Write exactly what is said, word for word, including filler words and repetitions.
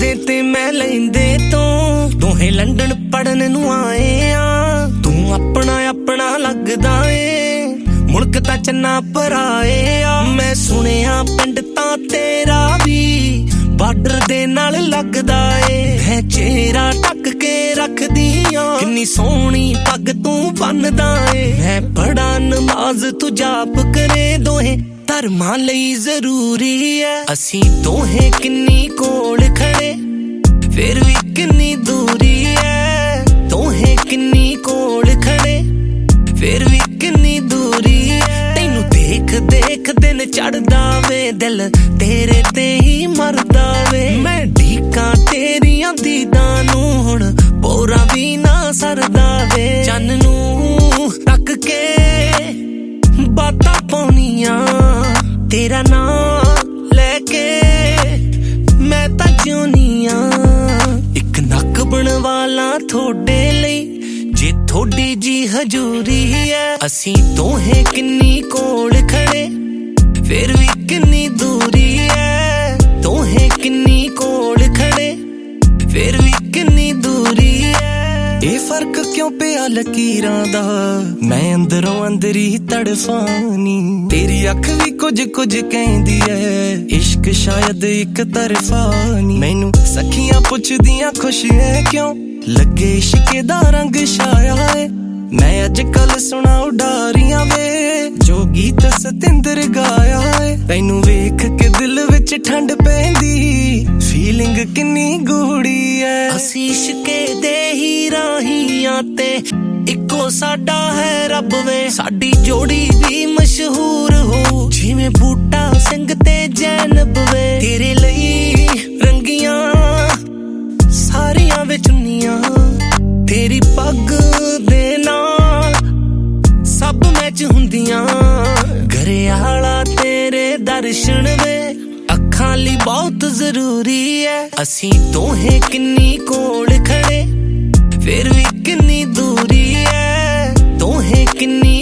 तेरे ते मैं लेंदे तो दोहे लंडन पढ़न नू आए आ तू अपना अपना लगदा ए मुल्क ता चन्ना पराए आ मैं सुनिया पिंड ता तेरा भी बार्डर दे नाल लगदा ए मैं चेहरा ढक के रखदी आ किन्नी सोहनी पग तू बनदा ए मैं पढ़ा नमाज तू जाप करे दोहे धर्मां लई जरूरी है असीं दोहे किन्नी कोल खड़े फिर भी किन्नी दूरी है दोहे किन्नी कोल खड़े फिर भी किन्नी दूरी है तैनू देख देख दिन चढ़दा वे दिल तेरे ते ही मरदा वे मैं ढीकां तेरियां दीदां नू हुण पोरा भी ना सरदा वे चन्न नू तक के बातां पाउणियां तेरा नाम लेके मैं तां जिउनियां इक नक बनवाला थोड़े लई जे थोड़ी जी हजूरी है असीं दोहे किन्नी कोल खड़े फिर भी किन्नी दूरी है दोहे किन्नी कोल खड़े फिर भी किन्नी दूरी है ਇਹ फर्क क्यों पिया लकीरां दा मैं अंदरों अंदर ही तड़फानी तेरी अख भी कुछ कुछ कहंदी है इश्क शायद एक तरफा नी मैनू सखियां पुछदियां खुश है क्यों लगे इश्के दा रंग छाया है मैं अजकल सुना उडारियां वे जो गीत सतिंदर गाया है तैनू वेख के दिल विच ठंड पैंदी फीलिंग किन्नी गूड़ी है असीं इश्के दे ही राहियां ते इक्को साडा है रब वे साडी जोड़ी भी मशहूर हो जिवें बूटा सिंह ते जैनब वे तेरे लई रंगियां सारियां वे चुन्नियां तेरी पग दे नाल सब मैच हुंदियां घरियाला तेरे दर्शन वे अखां लई बहुत जरूरी है असीं दोहे किन्नी कोल खड़े फिर भी किन्नी दूरी है दोहे किन्नी